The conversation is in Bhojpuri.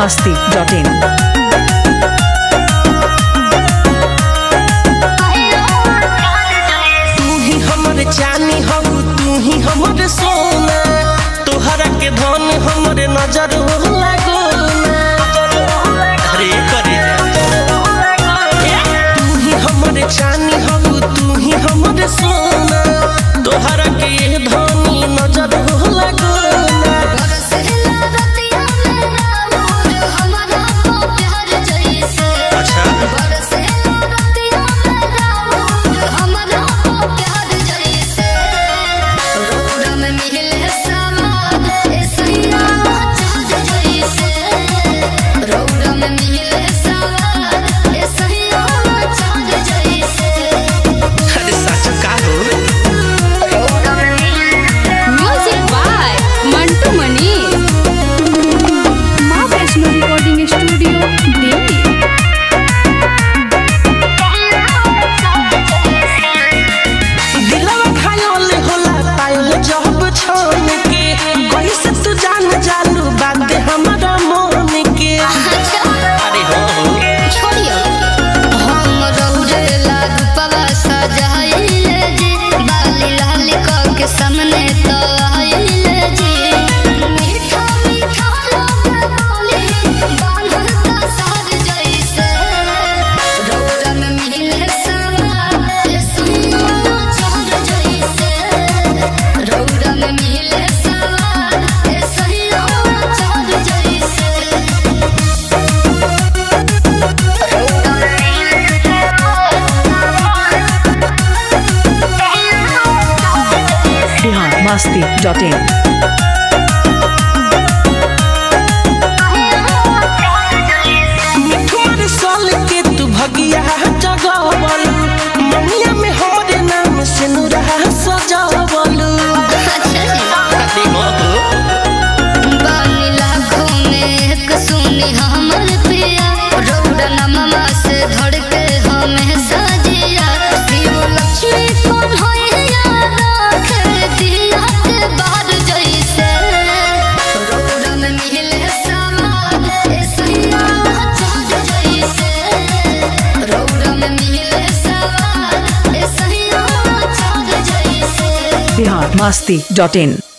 biharmasti.in जानी हम तू ही हमरे सोना तोहरा के धन हमरे नजर लागो अरे करे तू ही हमरे जानी हम तू ही हमरे सोना तोहरा के धन नजर लागो biharmasti.in साल के तू भगिया जगावल मनिया में हमरे नाम से नुरहा सजावल बानी लाखों में एक सुनी हमर प्रिया रौदा नममा से धड़ के हमें सजिया शिव लक्ष्मी कौन होइया राखे दिया के बाहर जैसे रौदा में मिले समान सैया चाँद जैसे रौदा में मिले समान सैया चाँद जैसे biharmasti.in